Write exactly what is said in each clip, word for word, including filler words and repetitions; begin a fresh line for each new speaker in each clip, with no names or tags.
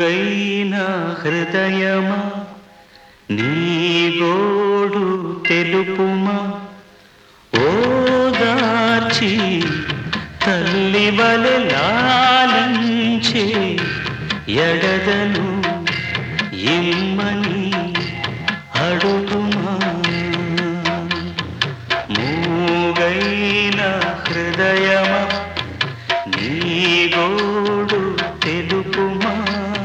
మూగైన హృదయమా నీ గోడు తెలుపుమా ఓదార్చి తల్లి వలె లాలించే ఎడదను ఇమ్మని అడుగుమా మూగైన హృదయమా నీ గోడు తెలుపుమా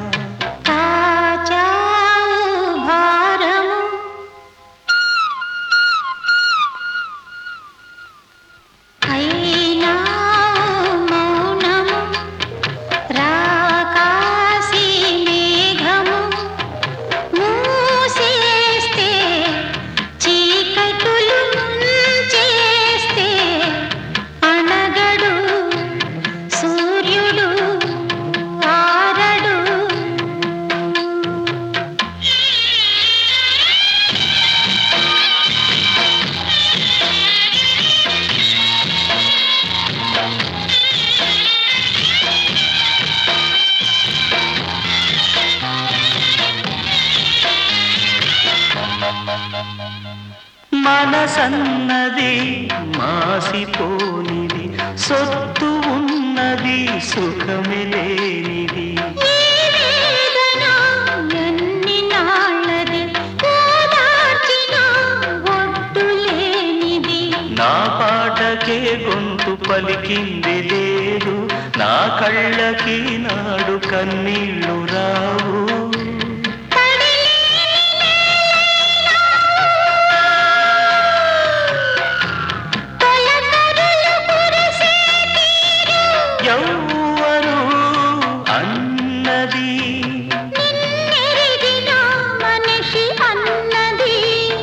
మనసన్నది మాసిపోనిది సొత్తు ఉన్నది సుఖమే లేనిది
ఎన్ని నాళ్ళది ఒడ్డు లేనిది
నా పాటకే గొంతు పలికింది లేదు నా కళ్ళకి నాడు కన్నీళ్ళు రావు ఎవ్వరు అన్నది
నిన్నెరిగిన మనిషి అన్నది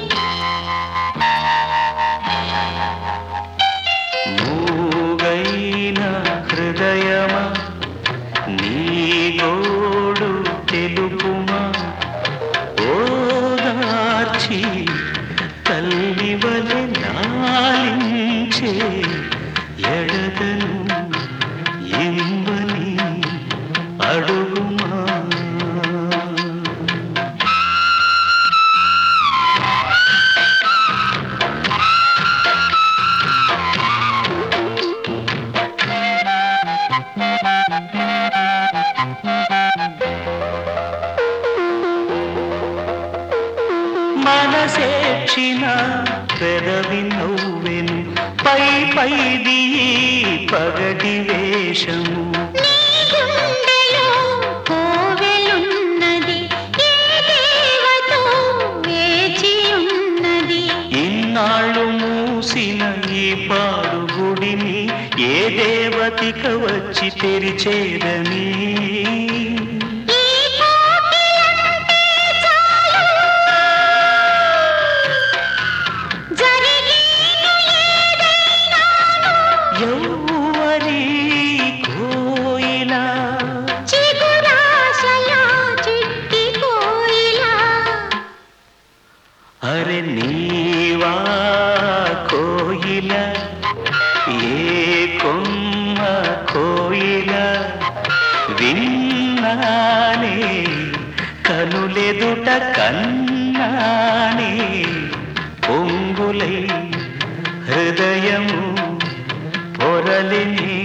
మూగైన హృదయమా నీ గోడు తెలుపుమా ఓదార్చి తల్లి వలె లాలించే ఎడదను ఇమ్మని అడుగుమా మనసేక్షిన పెదవి నవ్వెను పై పైది పగటి వేషము
కోవెలున్నది ఏ దేవతో వేచి ఉన్నది
ఇన్నాళ్ళు మూసిన ఈ పాడు గుడిని ఏ దేవతిక వచ్చి తెరిచేదని ఎవ్వరి కోయిలా
చిగురాశలా చిట్టి కోయిలా
అరె నీవా కోయిల ఏ కొమ్మ కోయిల విన్నానే కనులెదుట కన్నానే పొంగులై హృదయము పొరలిని